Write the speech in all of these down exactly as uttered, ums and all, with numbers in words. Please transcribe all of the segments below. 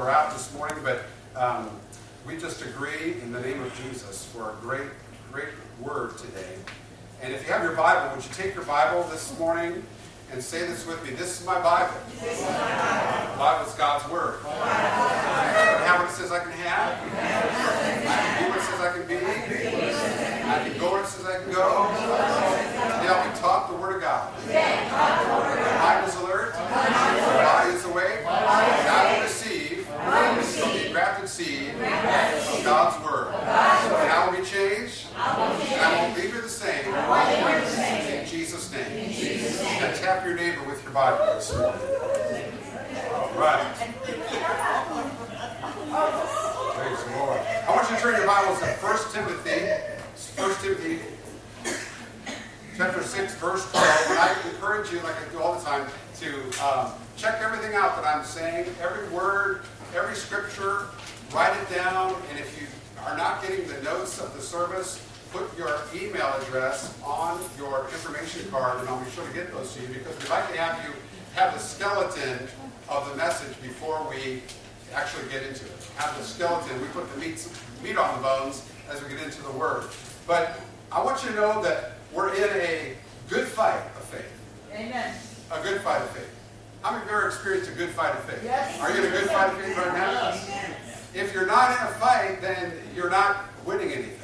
are out this morning, but um, we just agree in the name of Jesus for a great, great word today. And if you have your Bible, would you take your Bible this morning and say this with me? This is my Bible. This is my Bible. The Bible is God's word. I can have what it says I can have. I can be what it says I can be. I can go where it says I can go. Today I'll be taught the word of God. My mind is alert. My body is awake. And I will receive from the engrafted seed of God's word. And I will be changed. And I won't leave you the same. In Jesus' name. And tap your neighbor with your Bible this morning. All right. Praise the Lord. I want you to turn your Bibles to First Timothy. First Timothy chapter six, verse twelve. And I encourage you, like I do all the time, to um, check everything out that I'm saying, every word, every scripture, write it down. And if you are not getting the notes of the service, put your email address on your information card, and I'll be sure to get those to you, because we'd like to have you have the skeleton of the message before we actually get into it. Have the skeleton. We put the meat, meat on the bones as we get into the Word. But I want you to know that we're in a good fight of faith. Amen. A good fight of faith. How many of you ever experienced a good fight of faith? Yes. Are you in a good fight of faith right now? Amen. If you're not in a fight, then you're not winning anything.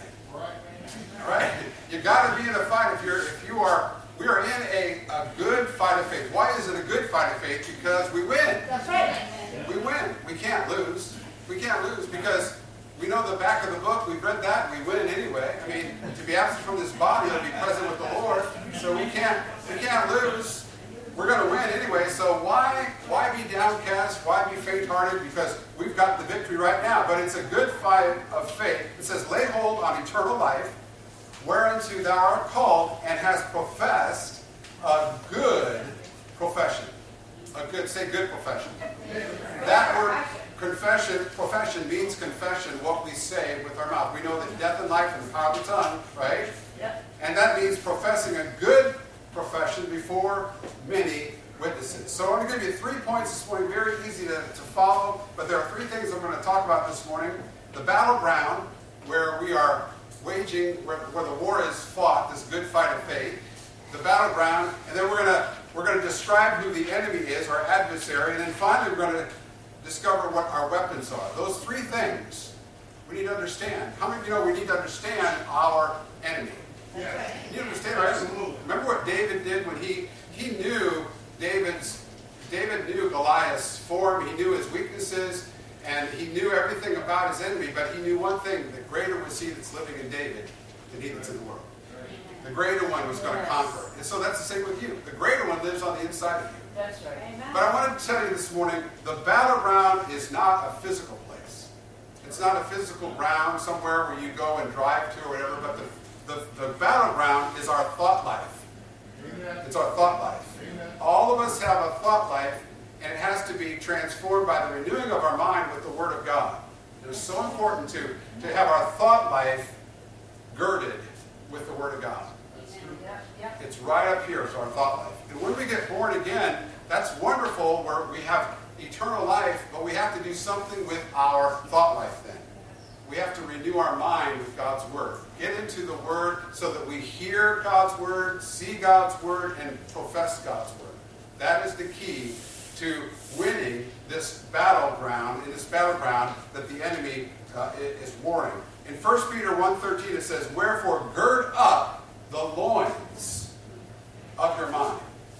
Right? You got to be in a fight. If you're, if you are, we are in a, a good fight of faith. Why is it a good fight of faith? Because we win. That's right. We win. We can't lose. We can't lose because we know the back of the book. We've read that. We win anyway. I mean, to be absent from this body, to be present with the Lord. So we can't, we can't lose. We're going to win anyway. So why, why be downcast? Why be faint-hearted? Because we've got the victory right now. But it's a good fight of faith. It says, lay hold on eternal life, whereunto thou art called, and hast professed a good profession. A good, say good profession. That word confession, profession means confession, what we say with our mouth. We know that death and life are in the power of the tongue, right? Yep. And that means professing a good profession before many witnesses. So I'm going to give you three points this morning, very easy to, to follow, but there are three things I'm going to talk about this morning. The battleground, where we are waging, where, where the war is fought, this good fight of faith, the battleground, and then we're going to we're going to describe who the enemy is, our adversary, and then finally we're going to discover what our weapons are. Those three things we need to understand. How many of you know we need to understand our enemy? Yeah. You need to understand, right? Remember what David did when he he knew David's David knew Goliath's form, he knew his weaknesses, and he knew everything about his enemy, but he knew one thing, that greater was he that's living in David than he that's in the world. The greater one was going to conquer. And so that's the same with you. The greater one lives on the inside of you. That's right. Amen. But I wanted to tell you this morning, the battleground is not a physical place. It's not a physical ground somewhere where you go and drive to or whatever, but the, the, the battleground is our thought life. It's our thought life. All of us have a thought life, and it has to be transformed by the renewing of our mind with the Word of God. It is so important to, to have our thought life girded with the Word of God. Yep. Yep. It's right up here, it's our thought life. And when we get born again, that's wonderful where we have eternal life, but we have to do something with our thought life then. We have to renew our mind with God's Word. Get into the Word so that we hear God's Word, see God's Word, and profess God's Word. That is the key to winning this battleground, in this battleground that the enemy uh, is warring. In First Peter one thirteen it says, wherefore gird up the loins of your mind.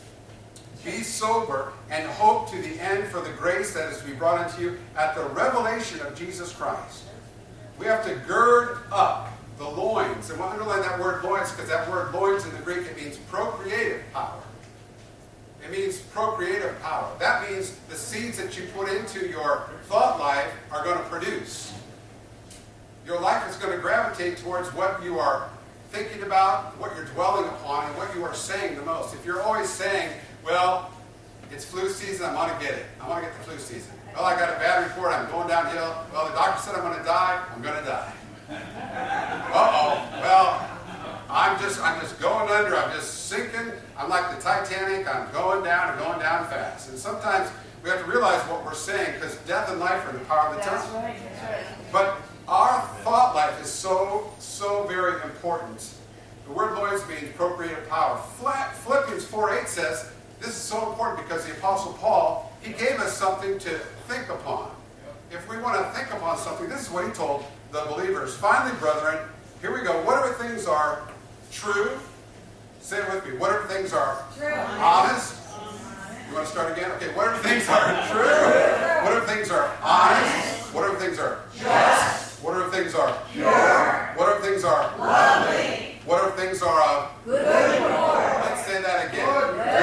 Be sober and hope to the end for the grace that is to be brought unto you at the revelation of Jesus Christ. We have to gird up the loins. And we'll underline that word loins because that word loins in the Greek, it means procreative power. It means procreative power. That means the seeds that you put into your thought life are going to produce. Your life is going to gravitate towards what you are thinking about, what you're dwelling upon, and what you are saying the most. If you're always saying, well, it's flu season, I want to get it. I want to get the flu season. Well, I got a bad report, I'm going downhill. Well, the doctor said I'm going to die, I'm going to die. Uh-oh. Well, I'm just I'm just going under, I'm just sinking. I'm like the Titanic. I'm going down and going down fast. And sometimes we have to realize what we're saying, because death and life are in the power of the That's tongue. right. That's right. But our thought life is so, so very important. The word Lloyd's means appropriated power. Philippians four eight says, this is so important because the Apostle Paul, he gave us something to think upon. If we want to think upon something, this is what he told the believers. Finally, brethren, here we go. Whatever things are true, say it with me. Whatever things are True. honest. You want to start again? Okay. Whatever things are true. Whatever things are honest. Whatever things are just. Whatever things are pure. Whatever things are lovely. Whatever things are of Good report. Let's say that again.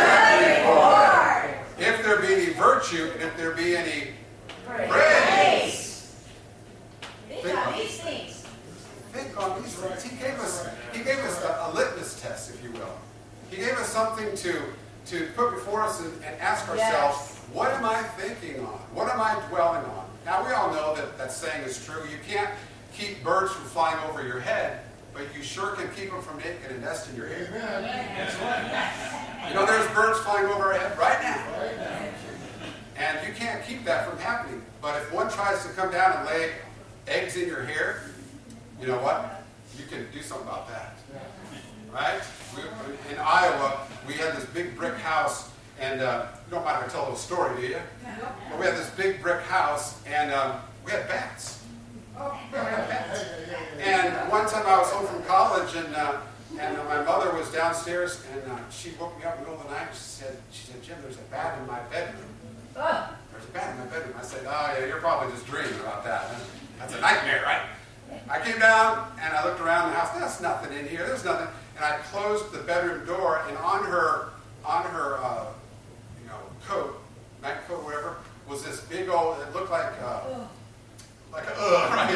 Good report. If there be any virtue, and if there be any Praise. praise, Think on these things. think on these things. He gave us, he gave us a, a litmus test, if you will. He gave us something to, to put before us and, and ask ourselves, Yes. what am I thinking on? What am I dwelling on? Now, we all know that that saying is true. You can't keep birds from flying over your head, but you sure can keep them from making a nest in your hair. You know, there's birds flying over our head right now. And you can't keep that from happening. But if one tries to come down and lay eggs in your hair, you know what? You can do something about that. Right? We, in Iowa, we had this big brick house, and uh, you don't mind if I tell a little story, do you? But we had this big brick house, and um, we had bats. Oh, we had bats. And one time I was home from college, and uh, and uh, my mother was downstairs, and uh, she woke me up in the middle of the night. She said, "She said, Jim, there's a bat in my bedroom. Oh. There's a bat in my bedroom." I said, "Oh yeah, you're probably just dreaming about that. That's a nightmare, right?" I came down and I looked around the house. There's nothing in here. There's nothing. And I closed the bedroom door, and on her, on her, uh, you know, coat, night coat, whatever, was this big old. It looked like, uh, like a, uh, right?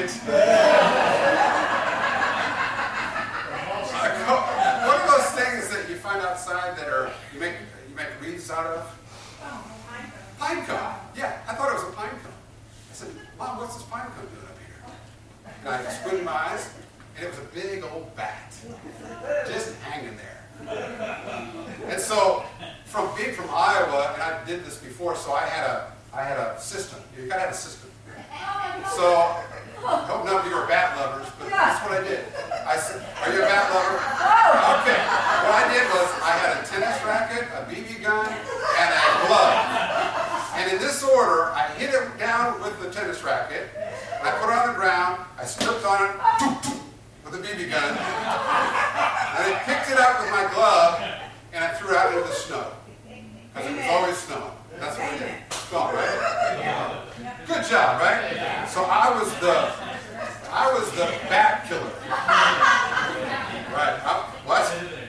A coat. One of those things that you find outside that are you make you make wreaths out of. Pine cone. Yeah, I thought it was a pine cone. I said, "Mom, what's this pine cone doing up here?" And I squinted my eyes, and it was a big old bat, just hanging there. And so, from being from Iowa, and I did this before, so I had a, I had a system. You gotta have a system. So, I hope none of you are bat lovers, but that's what I did. I said, "Are you a bat lover?" Okay. What I did was, I had a tennis racket, a B B gun, and a glove. And in this order, I hit it down with the tennis racket. I put it on the ground. I stripped on it with a B B gun. And I picked it up with my glove, and I threw it out into the snow. Because it was always snowing. That's what I did. Snowing, right? Good job, right? So I was the, I was the bat killer. Right? I, what?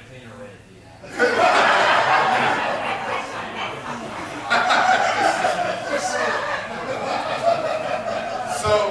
So,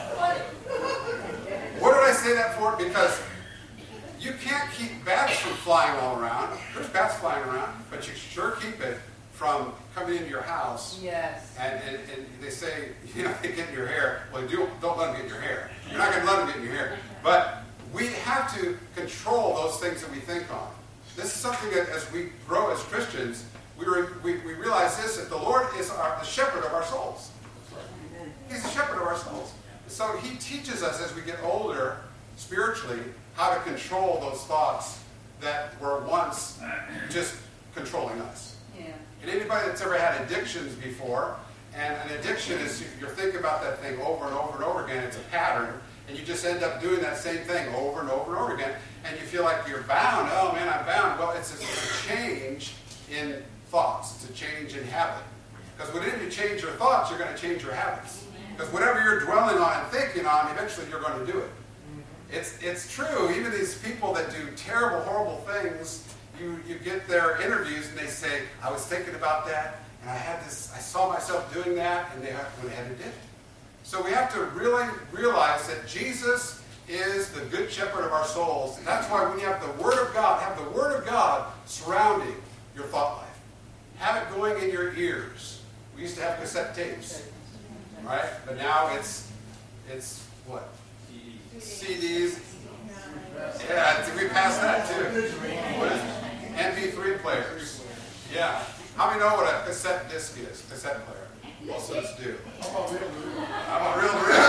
what did I say that for? Because you can't keep bats from flying all around. There's bats flying around, but you sure keep it from coming into your house. Yes. And, and, and they say, you know, they get in your hair. Well, do, don't let them get in your hair. You're not going to let them get in your hair. But we have to control those things that we think on. This is something that as we grow as Christians, we, re, we, we realize this, that the Lord is our, the shepherd of our souls. He's the shepherd of our souls. So he teaches us as we get older, spiritually, how to control those thoughts that were once just controlling us. Yeah. And anybody that's ever had addictions before, and an addiction is you're thinking about that thing over and over and over again, it's a pattern, and you just end up doing that same thing over and over and over again, and you feel like you're bound. Oh man, I'm bound. Well, it's a, it's a change in thoughts. It's a change in habit. Because whenever you change your thoughts, you're going to change your habits. Because whatever you're dwelling on and thinking on, eventually you're going to do it. It's, it's true. Even these people that do terrible, horrible things, you, you get their interviews and they say, "I was thinking about that, and I had this, I saw myself doing that," and they went ahead and did it. So we have to really realize that Jesus is the good shepherd of our souls. And that's why when you have the Word of God, have the Word of God surrounding your thought life. Have it going in your ears. We used to have cassette tapes, right? But now it's, it's what? C Ds. Yeah, I think we passed that too. What is it? M P three players. Yeah. How many know what a cassette disc is? Cassette player. Most of us do. How about real to real? How about real to real?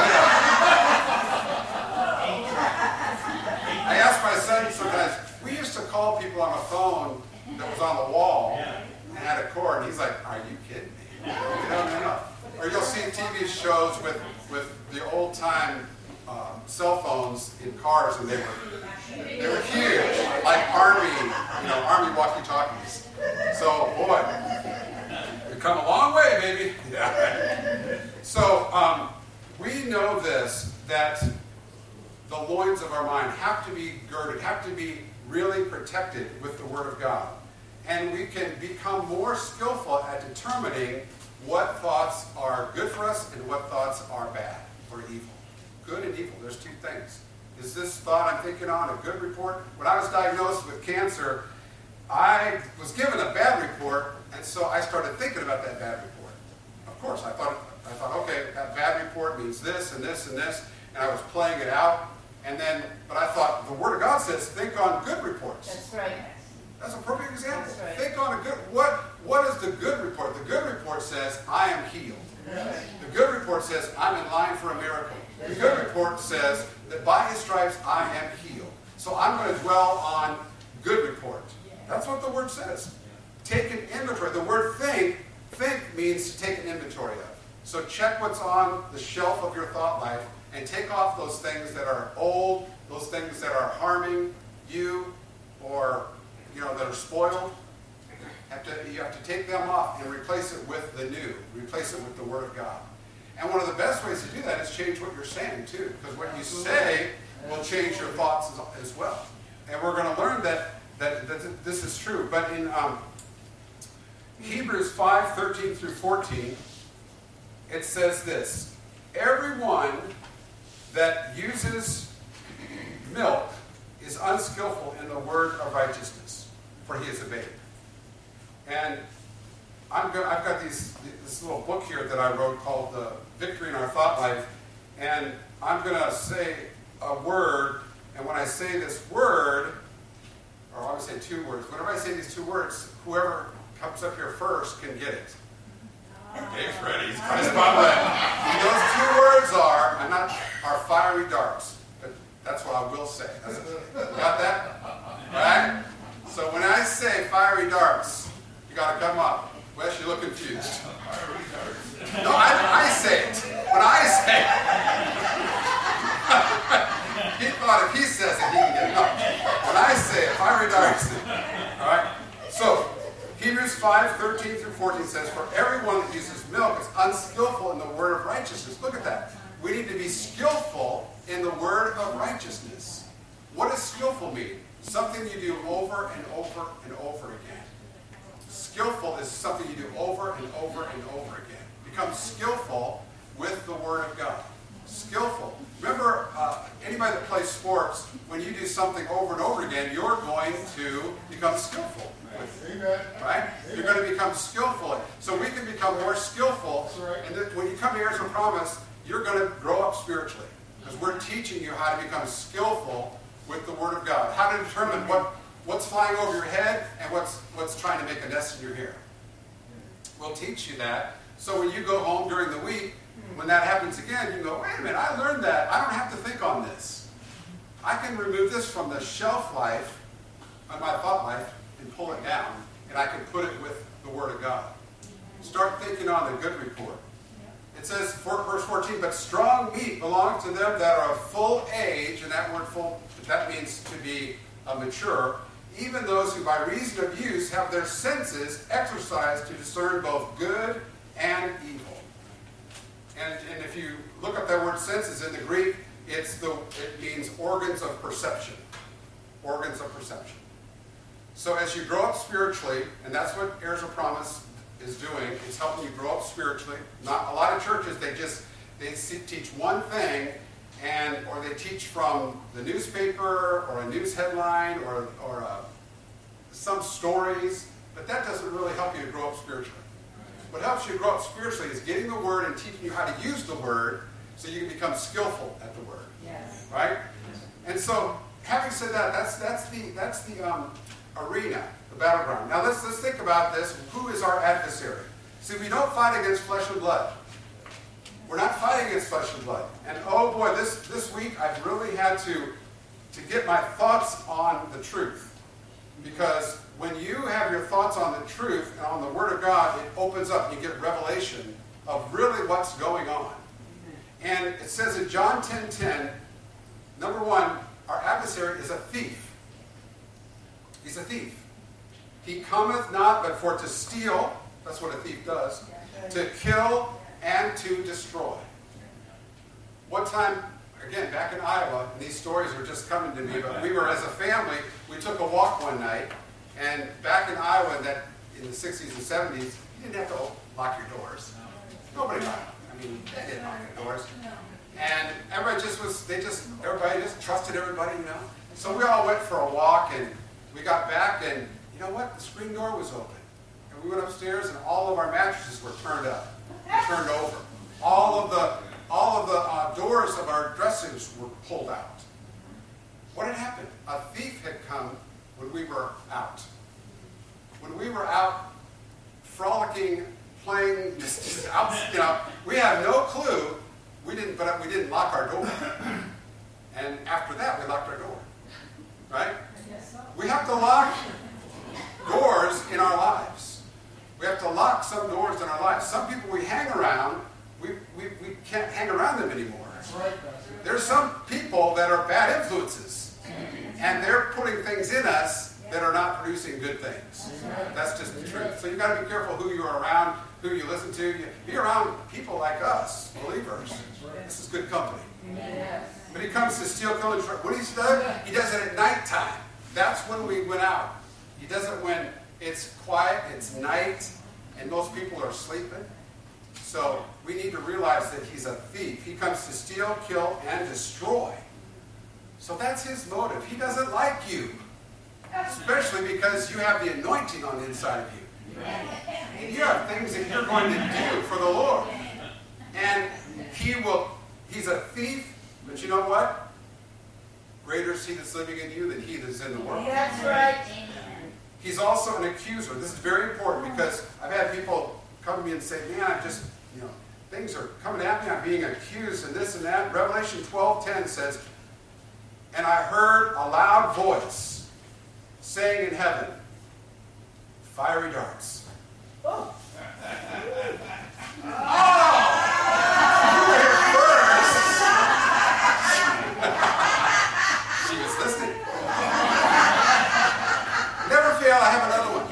I ask my son sometimes, we used to call people on a phone that was on the wall and had a cord, and he's like, are you kidding me? You know, you know. Or you'll see T V shows with, with the old-time um, cell phones in cars, and they were they were huge, like army, you know, army walkie-talkies. So, boy, we've come a long way, baby. Yeah. So, um, we know this, that the loins of our mind have to be girded, have to be really protected with the Word of God. And we can become more skillful at determining what thoughts are good for us and what thoughts are bad or evil. Good and evil, there's two things. Is this thought I'm thinking on a good report? When I was diagnosed with cancer, I was given a bad report, and so I started thinking about that bad report. Of course, I thought, I thought, okay, that bad report means this and this and this, and I was playing it out. And then, but I thought, the Word of God says, think on good reports. That's right. That's a perfect example. Right. Think on a good, what, what is the good report? The good report says, I am healed. Right. The good report says, I'm in line for a miracle. The good report says that by His stripes, I am healed. So I'm going to dwell on good report. That's what the Word says. Take an inventory. The word think, think means to take an inventory of. So check what's on the shelf of your thought life and take off those things that are old, those things that are harming you, or you know, that are spoiled. Have to, you have to take them off and replace it with the new. Replace it with the Word of God. And one of the best ways to do that is change what you're saying too, because what you say will change your thoughts as, as well. And we're going to learn that, that, that this is true. But in um, Hebrews five, thirteen through fourteen, it says this: everyone that uses milk is unskillful in the word of righteousness, for he is a babe. And I'm go- I've got these, this little book here that I wrote called uh, Victory in Our Thought Life, and I'm going to say a word, and when I say this word, or I would say two words, whenever I say these two words, whoever comes up here first can get it. Dave's ready. He's got his spotlight. And those two words are, I'm not, are fiery darts. But that's what I will say. Got that? Right? So when I say fiery darts, you got to come up. Wes, you look confused. No, I, I say it. When I say it. He thought if he says it, he can get it. No. When I say it, fiery darts. All right? So, Hebrews five, thirteen through fourteen says, for everyone that uses milk is unskillful in the word of righteousness. Look at that. We need to be skillful in the word of righteousness. What does skillful mean? Something you do over and over and over again. Skillful is something you do over and over and over again. Become skillful with the Word of God. Skillful. Remember, uh, anybody that plays sports, when you do something over and over again, you're going to become skillful. Amen. Right? You're going to become skillful. So we can become more skillful. Right. And then when you come to Heirs of Promise, you're going to grow up spiritually. Because we're teaching you how to become skillful with the Word of God. How to determine what, what's flying over your head and what's, what's trying to make a nest in your hair. We'll teach you that. So when you go home during the week, when that happens again, you go, wait a minute, I learned that. I don't have to think on this. I can remove this from the shelf life of my thought life and pull it down, and I can put it with the Word of God. Start thinking on the good report. It says, verse fourteen, but strong meat belongs to them that are of full age, and that word full, that means to be uh, mature, even those who by reason of use have their senses exercised to discern both good and evil. And, and if you look up that word senses in the Greek, it's the, it means organs of perception. Organs of perception. So as you grow up spiritually, and that's what Heirs of Promise is doing, it's helping you grow up spiritually. Not a lot of churches, they just they see, teach one thing, and or they teach from the newspaper or a news headline or or uh, some stories, but that doesn't really help you to grow up spiritually. What helps you grow up spiritually is getting the Word and teaching you how to use the Word so you can become skillful at the Word. Yes. Right? And so, having said that, that's that's the that's the um, arena, the battleground. Now let's, let's think about this. Who is our adversary? See, we don't fight against flesh and blood. We're not fighting against flesh and blood. And oh boy, this, this week I've really had to, to get my thoughts on the truth. Because when you have your thoughts on the truth and on the Word of God, it opens up and you get revelation of really what's going on. And it says in John ten ten, number one, our adversary is a thief. He's a thief. He cometh not but for to steal, that's what a thief does, to kill and to destroy. One time, again, back in Iowa, and these stories are just coming to me, but we were, as a family, we took a walk one night, and back in Iowa, that in the sixties and seventies, you didn't have to lock your doors. Nobody locked them. I mean, they didn't lock their doors. And everybody just was, they just, everybody just trusted everybody, you know. So we all went for a walk, and we got back, and you know what? The screen door was open. And we went upstairs, and all of our mattresses were turned up, turned over. All of the, all of the uh, doors of our dressers were pulled out. What had happened? A thief had come when we were out. When we were out frolicking, playing, just, just out, you know, we had no clue. We didn't, but we didn't lock our door. And after that, we locked our door. Right? We have to lock doors in our lives. We have to lock some doors in our lives. Some people we hang around, we, we, we can't hang around them anymore. There's some people that are bad influences. And they're putting things in us that are not producing good things. That's just the truth. So you've got to be careful who you're around, who you listen to. You be around people like us, believers. This is good company. When he comes to steal, kill, and destroy, what he does, he does it at nighttime. That's when we went out. He does it when it's quiet, it's night, and most people are sleeping. So we need to realize that he's a thief. He comes to steal, kill, and destroy. So that's his motive. He doesn't like you. Especially because you have the anointing on the inside of you. And you have things that you're going to do for the Lord. And he will, he's a thief, but you know what? Greater is he that's living in you than he that's in the world. That's right. He's also an accuser. This is very important because I've had people come to me and say, man, I just, you know, things are coming at me. I'm being accused and this and that. Revelation twelve ten says, and I heard a loud voice saying in heaven, fiery darts. Oh. Oh! You were here first. She was listening. Never fail, I have another one.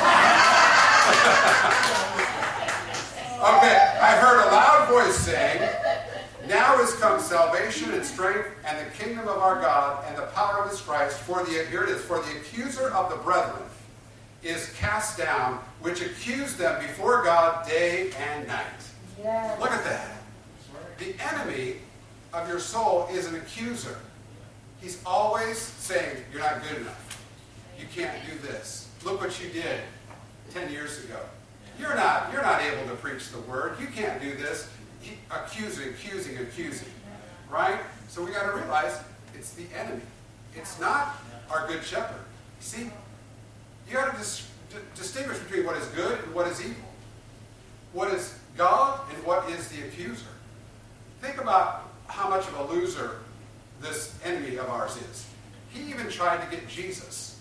Okay, I heard a loud voice saying, now is come salvation and strength and the kingdom of our God and the power of his Christ. For the, here it is, for the accuser of the brethren is cast down, which accused them before God day and night. Yes. Look at that. The enemy of your soul is an accuser. He's always saying, you're not good enough. You can't do this. Look what you did ten years ago. You're not, you're not able to preach the word. You can't do this. He, accusing, accusing, accusing. Right? So we got to realize it's the enemy. It's not our good shepherd. See, you got to dis distinguish between what is good and what is evil. What is God and what is the accuser. Think about how much of a loser this enemy of ours is. He even tried to get Jesus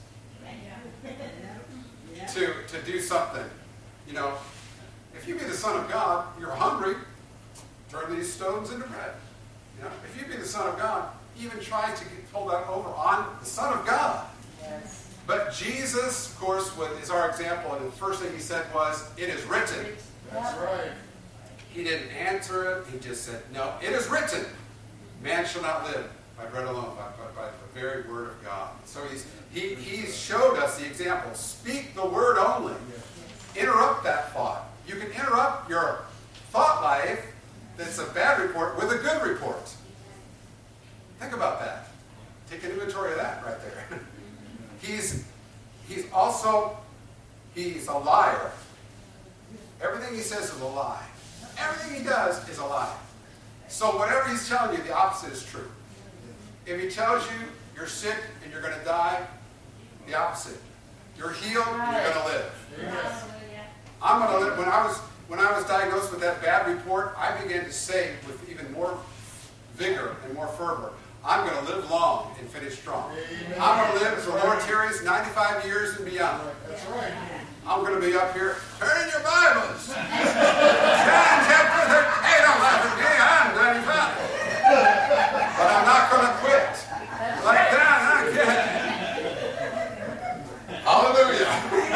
to, to do something. You know, if you be the Son of God, you're hungry, turn these stones into bread. You know, if you be the Son of God, even try to get, pull that over on the Son of God. Yes. But Jesus, of course, is our example, and the first thing he said was, it is written. That's right. He didn't answer it. He just said, no, it is written. Man shall not live by bread alone, but by, by the very word of God. So he's, he, he showed us the example. Speak the word only. Interrupt that thought. You can interrupt your thought life that's a bad report with a good report. Think about that. Take an inventory of that right there. He's, he's also, he's a liar. Everything he says is a lie. Everything he does is a lie. So whatever he's telling you, the opposite is true. If he tells you you're sick and you're going to die, the opposite. You're healed, Right. you're going to live. Yes. I'm going to live. When I was when I was diagnosed with that bad report, I began to say with even more vigor and more fervor, I'm going to live long and finish strong. Amen. I'm going to live, as the Lord tarries, ninety-five years and beyond. That's right. I'm going to be up here. Turn in your Bibles. John chapter thirteen. Hey, don't laugh at me. I'm ninety-five. But I'm not going to quit. Like that, I can't. Hallelujah.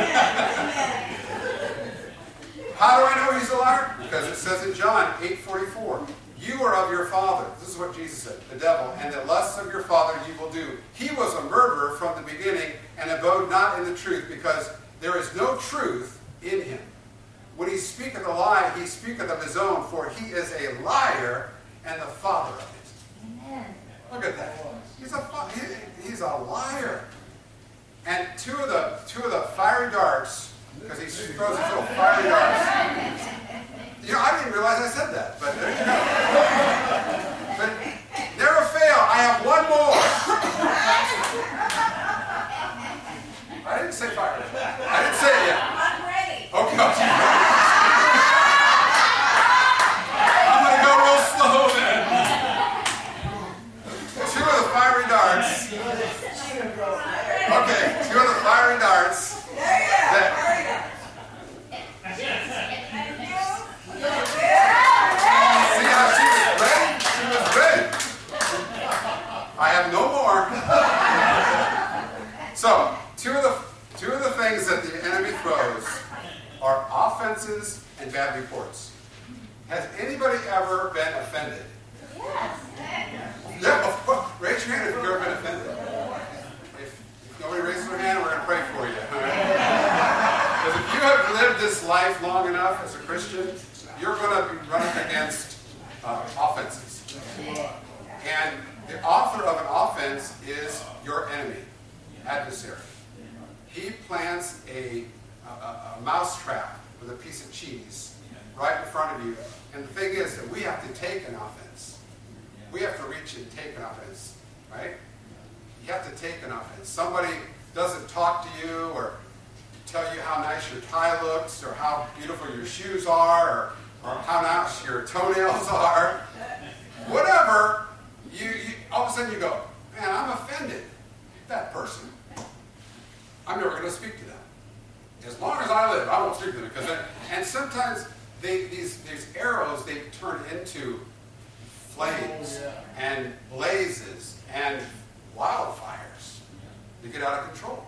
How do I know he's a liar? Because it says in John eight forty-four, you are of your father. This is what Jesus said, the devil, and the lusts of your father you will do. He was a murderer from the beginning and abode not in the truth, because there is no truth in him. When he speaketh a lie, he speaketh of his own, for he is a liar and the father of it. Amen. Look at that. He's a he, he's a liar. And two of the two of the fiery darts, because he throws his little fiery darts. You know, I didn't realize I said that, but there you go. But never fail. I have one more. I didn't say fire. I didn't say it yet. I'm ready. Okay. I'm going to go real slow then. Two of the fiery darts. Okay, two of the fiery darts. That, see how she was ready? She was ready. I have no more. So, two of the two of the things that the enemy throws are offenses and bad reports. Has anybody ever been offended? Yes. Yeah, of course. Raise your hand if you've ever been offended. If, if nobody raises their hand, we're going to pray for you. All right? Because if you have lived this life long enough as a Christian, you're going to be running against uh, offenses. And the author of an offense is your enemy, adversary. He plants a, a, a mouse trap with a piece of cheese right in front of you. And the thing is that we have to take an offense. We have to reach and take an offense, right? You have to take an offense. Somebody doesn't talk to you or tell you how nice your tie looks or how beautiful your shoes are or, or how nice your toenails are. Whatever, you, you all of a sudden you go, man, I'm offended. That person. I'm never going to speak to them. As long as I live, I won't speak to them. Because I, and sometimes they, these, these arrows, they turn into flames and blazes and wildfires. They get out of control.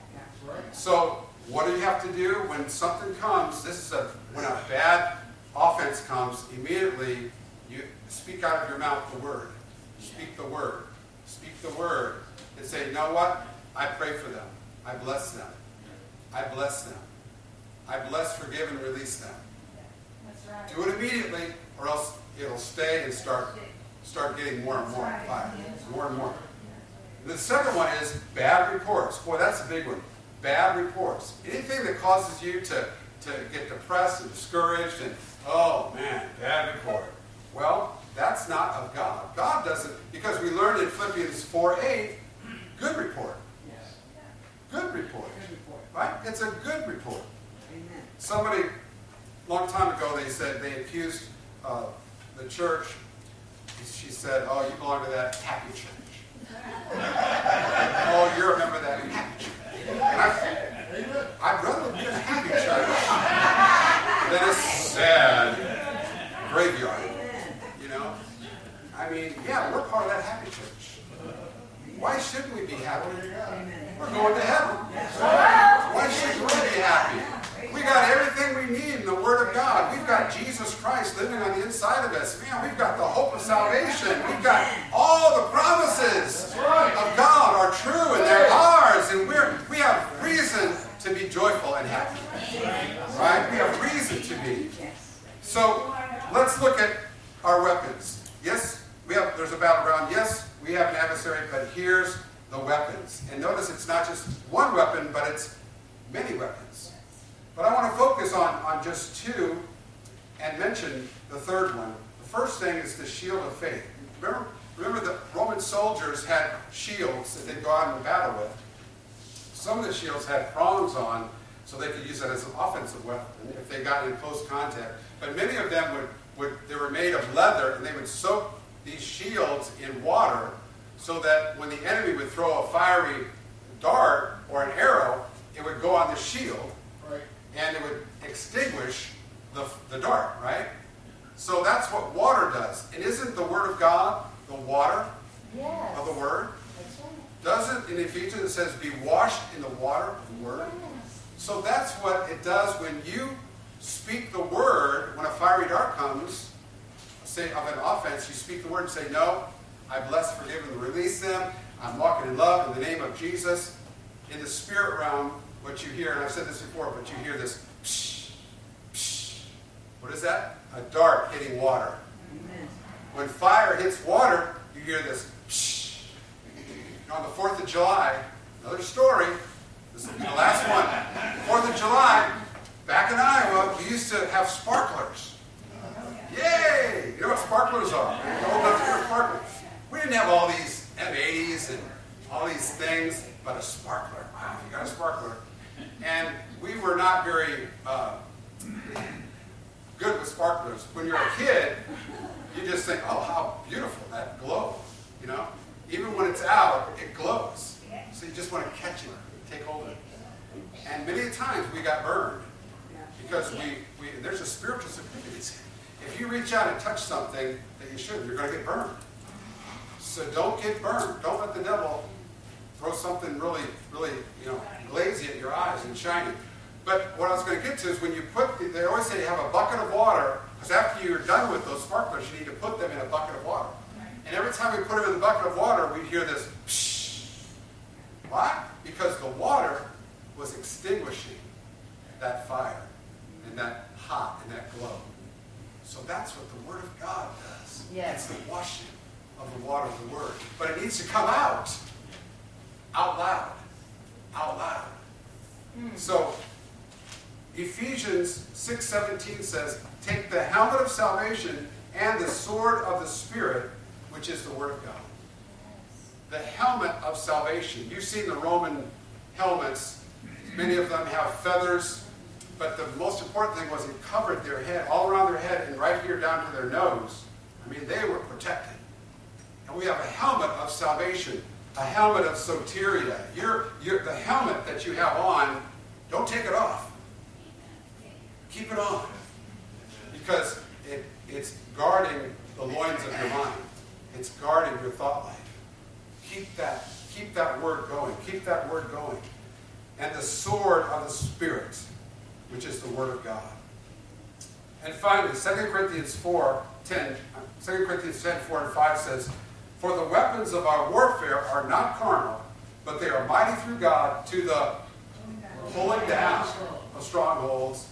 So what do you have to do when something comes? This is a when a bad offense comes. Immediately, you speak out of your mouth the word. Speak the word. Speak the word, and say, you know what? I pray for them. I bless them. I bless them. I bless, forgive, and release them. That's right. Do it immediately, or else it'll stay and start start getting more and more fire. More and more. The second one is bad reports. Boy, that's a big one. Bad reports. Anything that causes you to, to get depressed and discouraged and, oh man, bad report. Well, that's not of God. God doesn't, because we learned in Philippians four eight, good report. Good report. Right? It's a good report. Somebody, a long time ago, they said, they accused uh, the church. She said, oh, you belong to that happy church. Oh, you're a member of that happy church. And I, I'd rather be in a happy church than a sad graveyard. You know? I mean, yeah, we're part of that happy church. Why shouldn't we be happy? We're going to heaven. Why shouldn't we be happy? We got everything we need in the Word of God. We've got Jesus Christ living on the inside of us. Man, we've got the hope of salvation. We've got all the promises of God are true and they're ours. And we're, we have reason to be joyful and happy. Right? We have reason to be. So let's look at our weapons. Yes, we have. There's a battleground. Yes, we have an adversary, but here's the weapons. And notice it's not just one weapon, but it's many weapons. But I want to focus on, on just two and mention the third one. The first thing is the shield of faith. Remember, remember the Roman soldiers had shields that they'd go out into battle with. Some of the shields had prongs on, so they could use it as an offensive weapon if they got in close contact. But many of them would, would they were made of leather, and they would soak these shields in water so that when the enemy would throw a fiery dart or an arrow, it would go on the shield, right, and it would extinguish the, the dart, right? So that's what water does. And isn't the Word of God the water Yes. of the Word? That's right. Doesn't in Ephesians it says be washed in the water of the Word? Yes. So that's what it does when you speak the Word. When a fiery dart comes, say of an offense, you speak the Word and say, no, I bless, forgive, and release them. I'm walking in love in the name of Jesus. In the spirit realm, what you hear, and I've said this before, but you hear this psh, psh. What is that? A dart hitting water. Amen. When fire hits water, you hear this psh. On the fourth of July, another story, this will be the last one. fourth of July, back in Iowa, we used to have sparklers. Yay! You know what sparklers are? You old enough to hear sparklers. We didn't have all these M eighties and all these things, but a sparkler. Wow, you got a sparkler. And we were not very uh, good with sparklers. When you're a kid, you just think, oh, how beautiful that glows, you know? Even when it's out, it glows. So you just want to catch it, take hold of it. And many times we got burned because we, we there's a spiritual significance. If you reach out and touch something that you shouldn't, you're going to get burned. So don't get burned. Don't let the devil throw something really, really, you know, glazy at your eyes and shiny. But what I was going to get to is when you put, the, they always say you have a bucket of water, because after you're done with those sparklers, you need to put them in a bucket of water. And every time we put them in the bucket of water, we'd hear this psh. Why? Because the water was extinguishing that fire and that hot and that glow. So that's what the Word of God does. Yes. It's the washing of the water of the Word. But it needs to come out. Out loud. Out loud. Mm. So, Ephesians six seventeen says, take the helmet of salvation and the sword of the Spirit, which is the Word of God. The helmet of salvation. You've seen the Roman helmets. Many of them have feathers. But the most important thing was it covered their head, all around their head and right here down to their nose. I mean, they were protected. And we have a helmet of salvation, a helmet of soteria. You're, you're, the helmet that you have on, don't take it off. Keep it on. Because it, it's guarding the loins of your mind. It's guarding your thought life. Keep that, keep that word going. Keep that word going. And the sword of the Spirit, which is the Word of God. And finally, Second Corinthians four ten, Second Corinthians ten, four and five says, for the weapons of our warfare are not carnal, but they are mighty through God to the pulling down of strongholds,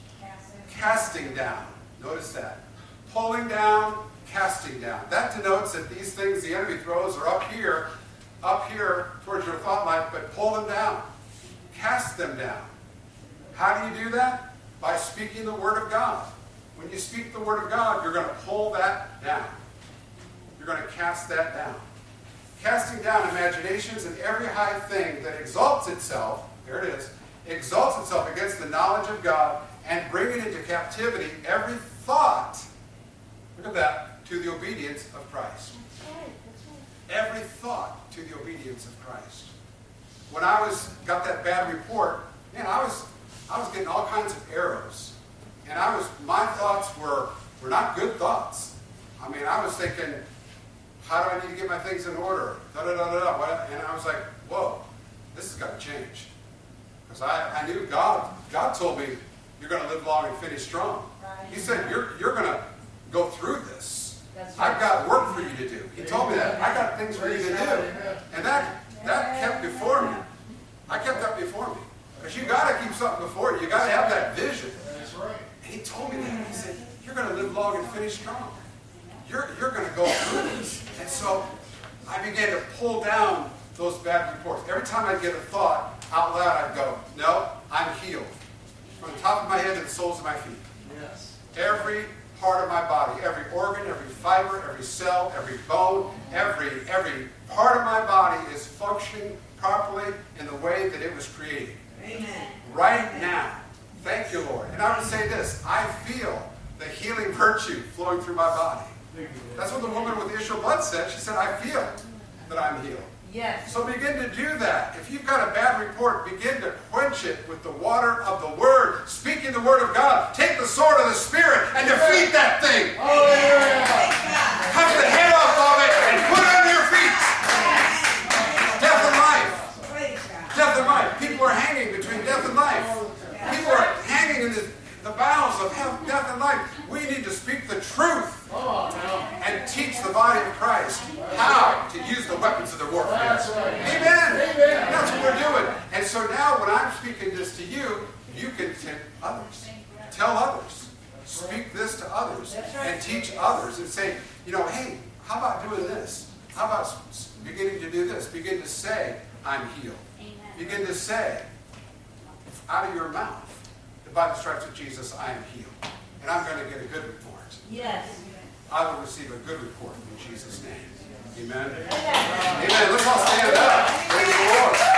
casting down. Notice that. Pulling down, casting down. That denotes that these things the enemy throws are up here, up here towards your thought life, but pull them down. Cast them down. How do you do that? By speaking the Word of God. When you speak the Word of God, you're going to pull that down. You're going to cast that down. Casting down imaginations and every high thing that exalts itself, there it is, exalts itself against the knowledge of God, and bringing into captivity every thought, look at that, to the obedience of Christ. That's right. That's right. Every thought to the obedience of Christ. When I was got that bad report, man, I was I was getting all kinds of arrows. And I was my thoughts were were not good thoughts. I mean, I was thinking, how do I need to get my things in order? Da da da da da. What? And I was like, whoa, this has got to change. Because I, I knew God God told me you're going to live long and finish strong. Right. He said you're you're going to go through this. That's right. I've got work for you to do. He told me that. I got things for you to do. And that that kept before me. I kept that before me. Because you got to keep something before you. You got to have that vision. That's right. And he told me that. He said, you're going to live long and finish strong. You're, you're going to go through this. And so I began to pull down those bad reports. Every time I'd get a thought out loud, I'd go, no, I'm healed. From the top of my head to the soles of my feet. Yes. Every part of my body, every organ, every fiber, every cell, every bone, every, every part of my body is functioning properly in the way that it was created. Amen. Right now. Thank you, Lord. And I would say this, I feel the healing virtue flowing through my body. That's what the woman with the issue of blood said. She said, I feel that I'm healed. Yes. So begin to do that. If you've got a bad report, begin to quench it with the water of the Word. Speaking the Word of God. Take the sword of the Spirit and defeat that thing. Cut the head off of it and put it under your feet. Death and life. Death and life. People are hanging between death and life. People are hanging in the, the bowels of health, death and life. We need to speak the truth and teach the body of Christ how to use the weapons of the warfare. Amen. That's what we're doing. And so now when I'm speaking this to you, you can tell others. Tell others. Speak this to others and teach others and say, you know, hey, how about doing this? How about beginning to do this? Begin to say, I'm healed. Begin to say, out of your mouth, by the stripes of Jesus, I am healed. And I'm going to get a good report. Yes. I will receive a good report in Jesus' name. Amen. Amen.